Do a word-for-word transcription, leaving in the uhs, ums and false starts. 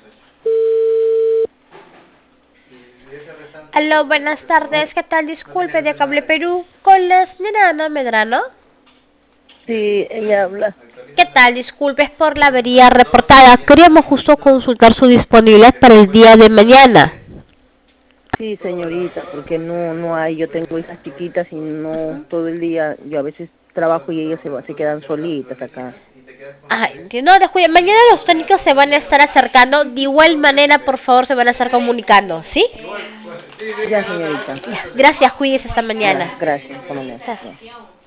Aló, buenas tardes, ¿qué tal? Disculpe, de Cable Perú, con la señora Ana Medrano. Sí, ella habla. ¿Qué tal? Disculpe, es por la avería reportada. Queríamos justo consultar su disponibilidad para el día de mañana. Sí, señorita, porque no no hay, yo tengo hijas chiquitas y no todo el día, yo a veces trabajo y ellas se, va- se quedan solitas acá. Ah, entiendo, descuide. Mañana los técnicos se van a estar acercando. De igual manera, por favor, se van a estar comunicando, ¿sí? Ya, señorita. Ya, gracias, cuídese esta Ya, mañana. gracias. Hasta mañana. Ya. Gracias.